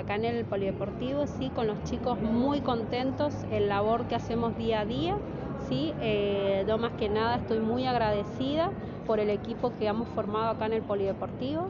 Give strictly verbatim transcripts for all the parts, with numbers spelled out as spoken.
acá en el polideportivo, sí, con los chicos muy contentos, el labor que hacemos día a día, sí, eh, yo más que nada estoy muy agradecida por el equipo que hemos formado acá en el polideportivo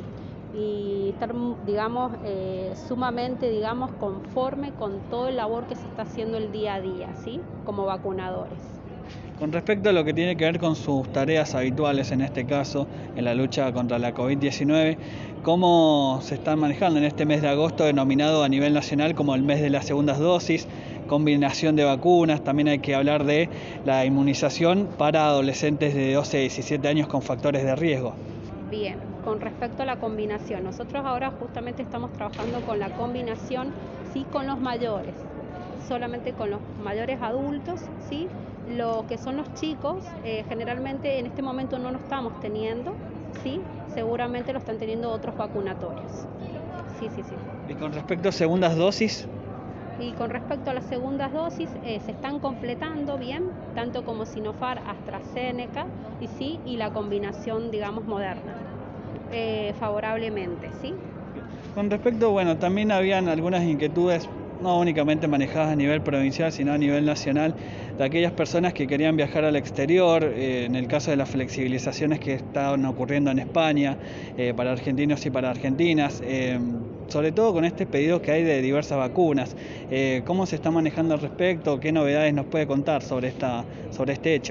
y estar, digamos, eh, sumamente, digamos, conforme con todo el labor que se está haciendo el día a día, sí, como vacunadores. Con respecto a lo que tiene que ver con sus tareas habituales, en este caso, en la lucha contra la COVID diecinueve, ¿cómo se están manejando en este mes de agosto, denominado a nivel nacional como el mes de las segundas dosis, combinación de vacunas? También hay que hablar de la inmunización para adolescentes de doce a diecisiete años con factores de riesgo. Bien, con respecto a la combinación, nosotros ahora justamente estamos trabajando con la combinación, sí, con los mayores, solamente con los mayores adultos, sí. Lo que son los chicos, eh, generalmente en este momento no lo estamos teniendo, sí, seguramente lo están teniendo otros vacunatorios. Sí, sí, sí. ¿Y con respecto a segundas dosis? Y con respecto a las segundas dosis, eh, se están completando bien, tanto como Sinopharm, AstraZeneca y sí, y la combinación, digamos, Moderna, eh, favorablemente, ¿sí? Con respecto, bueno, también habían algunas inquietudes, no únicamente manejadas a nivel provincial, sino a nivel nacional, de aquellas personas que querían viajar al exterior, eh, en el caso de las flexibilizaciones que estaban ocurriendo en España, eh, para argentinos y para argentinas, eh, sobre todo con este pedido que hay de diversas vacunas. Eh, ¿Cómo se está manejando al respecto? ¿Qué novedades nos puede contar sobre, esta, sobre este hecho?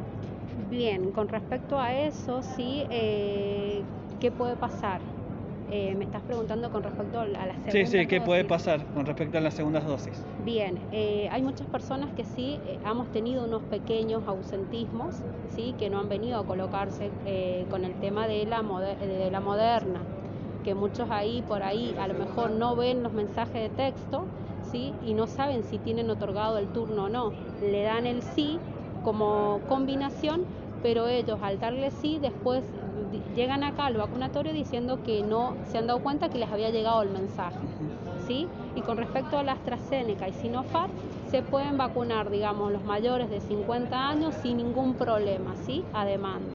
Bien, con respecto a eso, sí, eh, ¿qué puede pasar? Eh, me estás preguntando con respecto a las segundas Sí, sí, ¿qué dosis. puede pasar con respecto a las segundas dosis? Bien, eh, hay muchas personas que sí eh, hemos tenido unos pequeños ausentismos, sí, que no han venido a colocarse eh, con el tema de la, moder de la Moderna, que muchos ahí por ahí a lo mejor no ven los mensajes de texto, sí, y no saben si tienen otorgado el turno o no. Le dan el sí como combinación, pero ellos al darle sí después llegan acá al vacunatorio diciendo que no se han dado cuenta que les había llegado el mensaje, ¿sí? Y con respecto a la AstraZeneca y Sinopharm, se pueden vacunar, digamos, los mayores de cincuenta años sin ningún problema, ¿sí? A demanda.